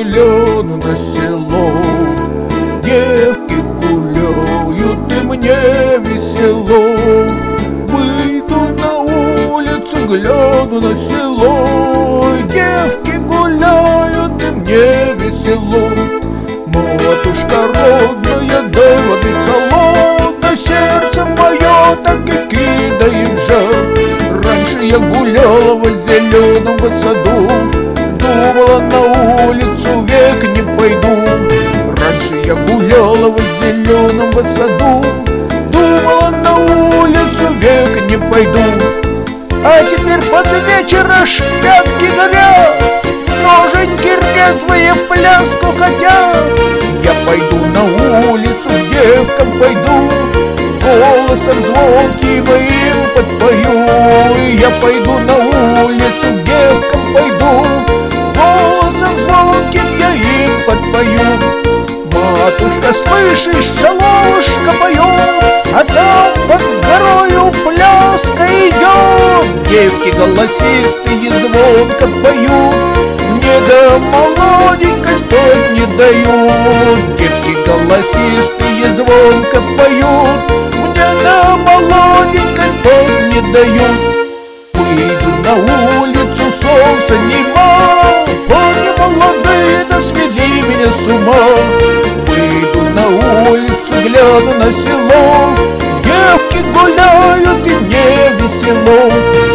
гляну на село. Девки гуляют, и мне весело. Выйду на улицу, гляну на село. Девки гуляют, и мне весело. Матушка родная, дай воды холодной, сердце мое так и кидает жар. Раньше я гуляла в зеленом саду, думала, на улицу век не пойду. Раньше я гуляла в зеленом саду, думала, на улицу век не пойду. А теперь под вечер аж пятки горят, ноженьки резвые пляску хотят. Я пойду на улицу, к девкам пойду, голосом звонким им подпою. Я пойду на улицу, к девкам пойду, голосом звонким я им подпою. Матушка, слышишь, соловушка поет, а там под горою пляска идет. Девки голосистые звонко поют, мне до молоденькой спать не дают. Девки голосистые звонко поют, мне до молоденькой спать не дают. Выйду на улицу, солнце нема, парни молодые да свели меня с ума. Выйду на улицу, гляну на село, девки гуляют, и мне весело.